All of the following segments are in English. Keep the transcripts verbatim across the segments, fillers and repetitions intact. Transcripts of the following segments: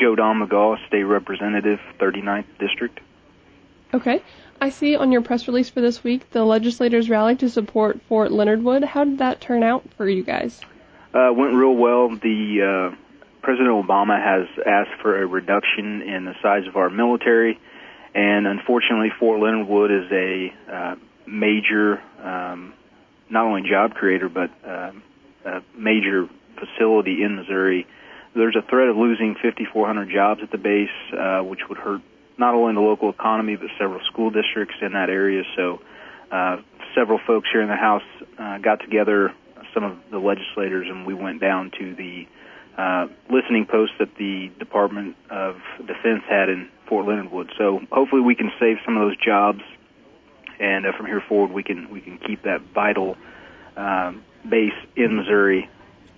Joe Don McGaw, State Representative, thirty-ninth District. Okay. I see on your press release for this week the legislators rallied to support Fort Leonard Wood. How did that turn out for you guys? Uh, went real well. The uh, President Obama has asked for a reduction in the size of our military, and unfortunately Fort Leonard Wood is a uh, major, um, not only job creator, but uh, a major facility in Missouri. There's a threat of losing fifty-four hundred jobs at the base, uh, which would hurt not only the local economy, but several school districts in that area. So uh, several folks here in the House uh, got together, some of the legislators, and we went down to the uh, listening post that the Department of Defense had in Fort Leonard Wood. So hopefully we can save some of those jobs, and uh, from here forward we can we can keep that vital uh, base in Missouri.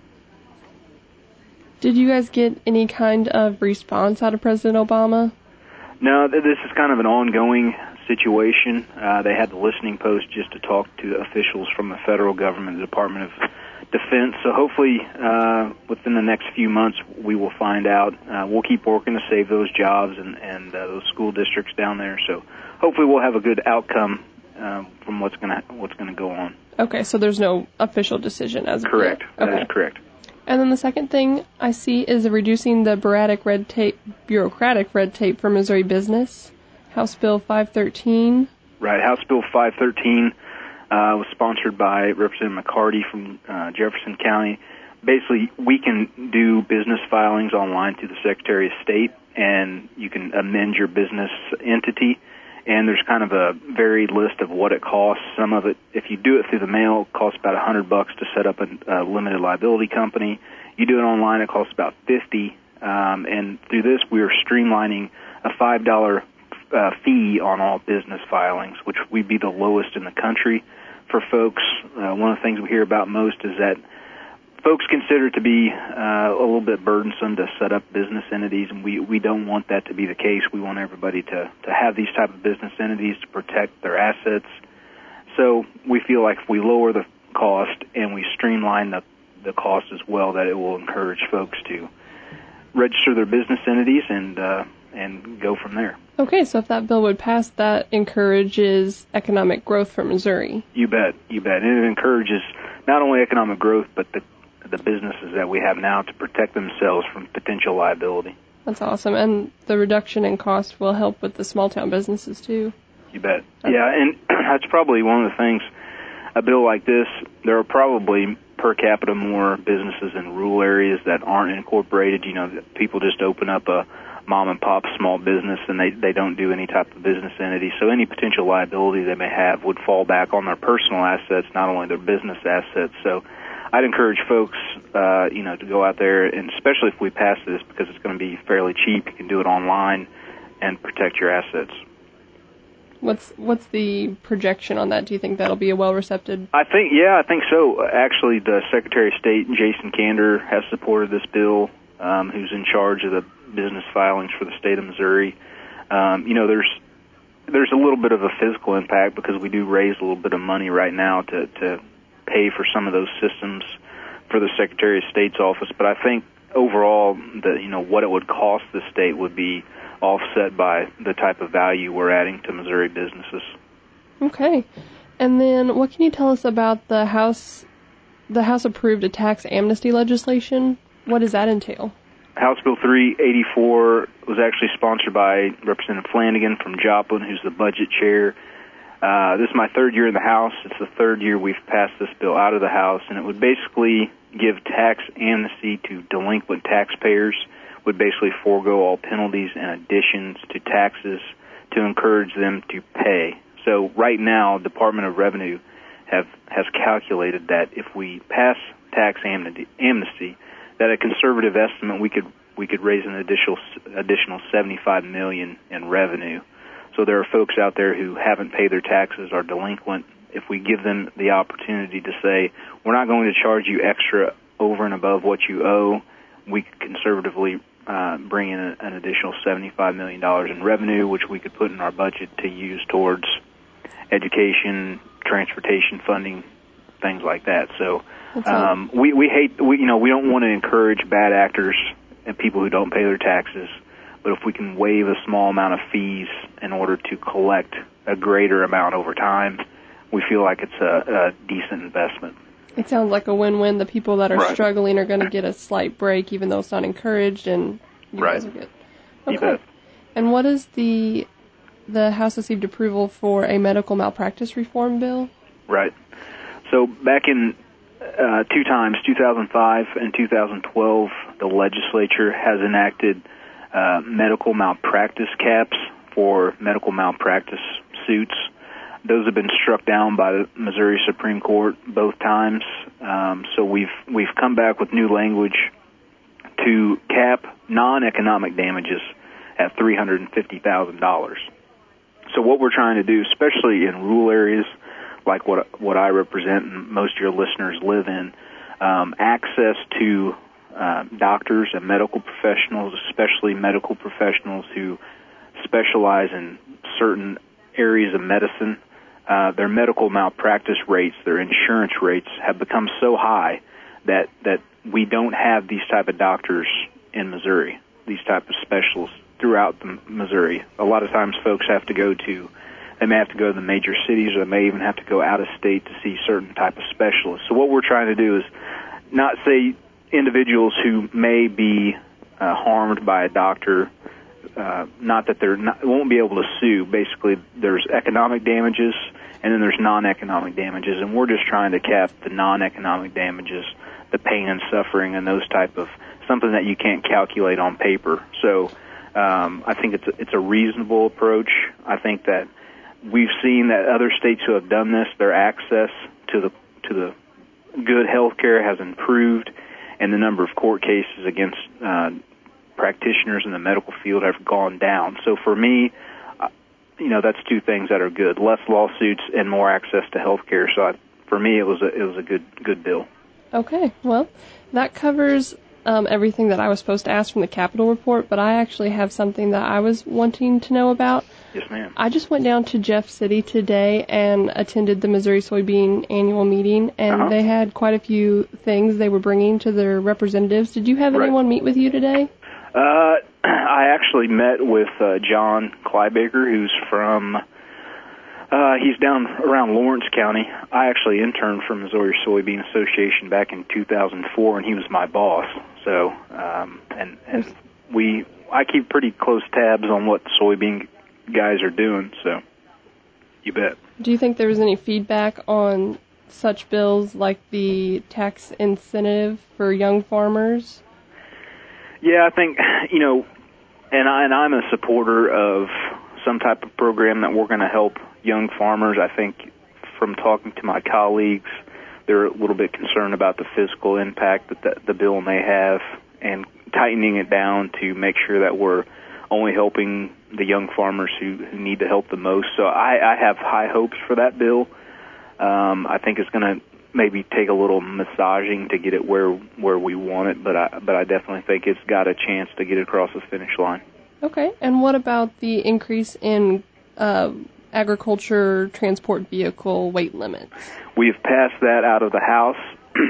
Did you guys get any kind of response out of President Obama? No, this is kind of an ongoing situation. Uh, they had the listening post just to talk to officials from the federal government, the Department of Defense. So hopefully uh, within the next few months we will find out. Uh, we'll keep working to save those jobs and, and uh, those school districts down there. So hopefully we'll have a good outcome uh, from what's going to what's going to go on. Okay, so there's no official decision as of correct. yet. That okay. is correct. And then the second thing I see is reducing the bureaucratic red tape, bureaucratic red tape for Missouri business. House Bill five thirteen. Right. House Bill five thirteen uh, was sponsored by Representative McCarty from uh, Jefferson County. Basically, we can do business filings online through the Secretary of State, and you can amend your business entity. And there's kind of a varied list of what it costs. Some of it, if you do it through the mail, it costs about a hundred bucks to set up a, a limited liability company. You do it online, it costs about fifty. Um, and through this, we are streamlining a five dollar uh, fee on all business filings, which would be the lowest in the country for folks. Uh, one of the things we hear about most is that folks consider it to be uh, a little bit burdensome to set up business entities, and we, we don't want that to be the case. We want everybody to, to have these type of business entities to protect their assets. So we feel like if we lower the cost and we streamline the, the cost as well, that it will encourage folks to register their business entities and uh, and go from there. Okay, so if that bill would pass, that encourages economic growth for Missouri. You bet, you bet. And it encourages not only economic growth, but the the businesses that we have now to protect themselves from potential liability. That's awesome. And the reduction in cost will help with the small town businesses too. You bet. Yeah, and that's probably one of the things, a bill like this, there are probably per capita more businesses in rural areas that aren't incorporated. You know, people just open up a mom and pop small business and they, they don't do any type of business entity. So any potential liability they may have would fall back on their personal assets, not only their business assets. So I'd encourage folks, uh, you know, to go out there, and especially if we pass this, because it's going to be fairly cheap. You can do it online and protect your assets. What's what's the projection on that? Do you think that'll be a well-received? I think, yeah, I think so. Actually, the Secretary of State, Jason Kander, has supported this bill, um, who's in charge of the business filings for the state of Missouri. Um, you know, there's there's a little bit of a physical impact because we do raise a little bit of money right now to, to pay for some of those systems for the Secretary of State's office, but I think overall, the you know what it would cost the state would be offset by the type of value we're adding to Missouri businesses. Okay, and then what can you tell us about the House? The House approved a tax amnesty legislation. What does that entail? House Bill three eighty-four was actually sponsored by Representative Flanagan from Joplin, who's the budget chair. Uh, this is my third year in the House. It's the third year we've passed this bill out of the House, and it would basically give tax amnesty to delinquent taxpayers, would basically forego all penalties and additions to taxes to encourage them to pay. So right now, Department of Revenue have has calculated that if we pass tax amnesty, amnesty that a conservative estimate we could we could raise an additional additional seventy-five million dollars in revenue. So there are folks out there who haven't paid their taxes, are delinquent. If we give them the opportunity to say, we're not going to charge you extra over and above what you owe, we could conservatively uh, bring in a, an additional seventy-five million dollars in revenue, which we could put in our budget to use towards education, transportation funding, things like that. So um, we, we hate, we, you know, we don't want to encourage bad actors and people who don't pay their taxes. But if we can waive a small amount of fees in order to collect a greater amount over time, we feel like it's a, a decent investment. It sounds like a win-win. The people that are right. struggling are going to get a slight break, even though it's not encouraged, and you right. guys are good. Okay. You bet. And what is the the House received approval for a medical malpractice reform bill? Right. So back in uh, two times, two thousand five and two thousand twelve, the legislature has enacted uh, medical malpractice caps for medical malpractice suits. Those have been struck down by the Missouri Supreme Court both times. Um, so we've we've come back with new language to cap non-economic damages at three hundred fifty thousand dollars. So what we're trying to do, especially in rural areas like what what I represent and most of your listeners live in, um, access to uh, doctors and medical professionals, especially medical professionals who specialize in certain areas of medicine. Uh, their medical malpractice rates, their insurance rates have become so high that that we don't have these type of doctors in Missouri, these type of specialists throughout the Missouri. A lot of times folks have to go to, they may have to go to the major cities, or they may even have to go out of state to see certain type of specialists. So what we're trying to do is not say individuals who may be uh, harmed by a doctor, uh, not that they're not, won't be able to sue. Basically, there's economic damages, and then there's non-economic damages, and we're just trying to cap the non-economic damages, the pain and suffering, and those type of, something that you can't calculate on paper. So um, I think it's a, it's a reasonable approach. I think that we've seen that other states who have done this, their access to the to the good health care has improved, and the number of court cases against uh, practitioners in the medical field have gone down. So for me, uh, you know, that's two things that are good: less lawsuits and more access to health care. So I, for me, it was a, it was a good good bill. Okay, well, that covers um, everything that I was supposed to ask from the Capitol report, but I actually have something that I was wanting to know about. Yes, ma'am. I just went down to Jeff City today and attended the Missouri Soybean annual meeting, and uh-huh. they had quite a few things they were bringing to their representatives. Did you have right. anyone meet with you today? Uh, I actually met with uh, John Clybaker, who's from, uh, he's down around Lawrence County. I actually interned for Missouri Soybean Association back in two thousand four, and he was my boss. So, um, and, and we, I keep pretty close tabs on what the soybean guys are doing, so you bet. Do you think there was any feedback on such bills like the tax incentive for young farmers? Yeah, I think, you know, and, I, and I'm a supporter of some type of program that we're going to help young farmers. I think from talking to my colleagues, they're a little bit concerned about the fiscal impact that the, the bill may have, and tightening it down to make sure that we're only helping the young farmers who, who need the help the most. So I, I have high hopes for that bill. Um, I think it's going to maybe take a little massaging to get it where where we want it, but I but I definitely think it's got a chance to get across the finish line. Okay. And what about the increase in uh, agriculture transport vehicle weight limits? We've passed that out of the House.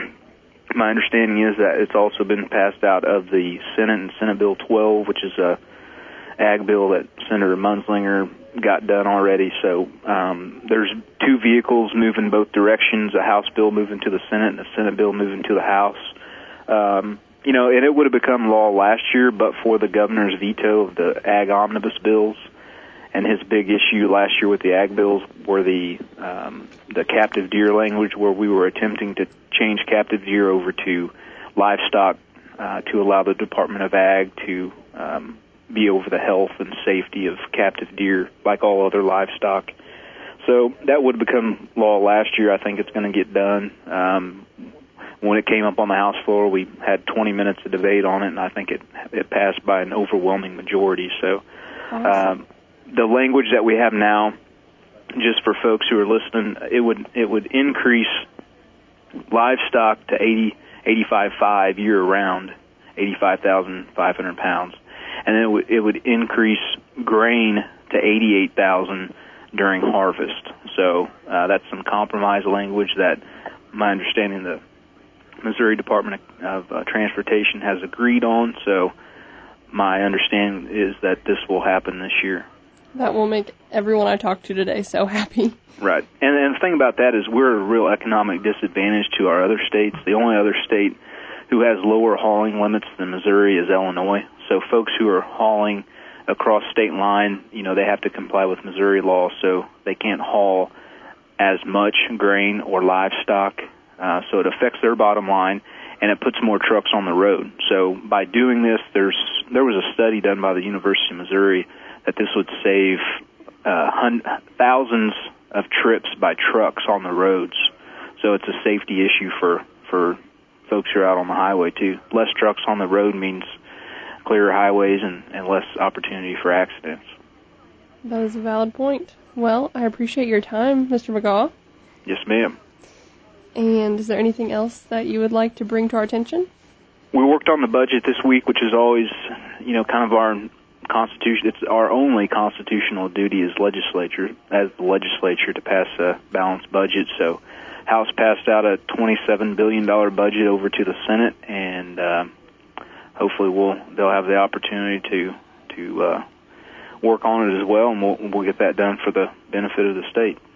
My understanding is that it's also been passed out of the Senate and Senate Bill twelve, which is a ag bill that Senator Munslinger got done already. So um, there's two vehicles moving both directions, a House bill moving to the Senate and a Senate bill moving to the House. Um, you know, and it would have become law last year, but for the governor's veto of the ag omnibus bills. And his big issue last year with the ag bills were the um, the captive deer language, where we were attempting to change captive deer over to livestock uh, to allow the Department of Ag to um, be over the health and safety of captive deer like all other livestock. So that would become law last year. I think it's going to get done. Um, when it came up on the House floor, we had twenty minutes of debate on it, and I think it it passed by an overwhelming majority. So um, the language that we have now, just for folks who are listening, it would it would increase livestock to eighty, eighty-five point five year round, eighty-five thousand five hundred pounds. And then it would, it would increase grain to eighty-eight thousand during harvest. So uh, that's some compromise language that my understanding the Missouri Department of uh, Transportation has agreed on. So my understanding is that this will happen this year. That will make everyone I talked to today so happy. Right. And, and the thing about that is we're a real economic disadvantage to our other states. The only other state who has lower hauling limits than Missouri is Illinois. So folks who are hauling across state line, you know, they have to comply with Missouri law, so they can't haul as much grain or livestock. Uh, so it affects their bottom line, and it puts more trucks on the road. So by doing this, there's there was a study done by the University of Missouri that this would save uh, hun- thousands of trips by trucks on the roads. So it's a safety issue for, for folks who are out on the highway, too. Less trucks on the road means clearer highways and, and less opportunity for accidents. That is a valid point. Well, I appreciate your time, Mister McGaw. Yes, ma'am. And is there anything else that you would like to bring to our attention? We worked on the budget this week, which is always, you know, kind of our constitution. It's our only constitutional duty as legislature, as the legislature, to pass a balanced budget. So, House passed out a twenty-seven billion dollars budget over to the Senate, and uh, hopefully, we'll they'll have the opportunity to to uh, work on it as well, and we'll we'll get that done for the benefit of the state.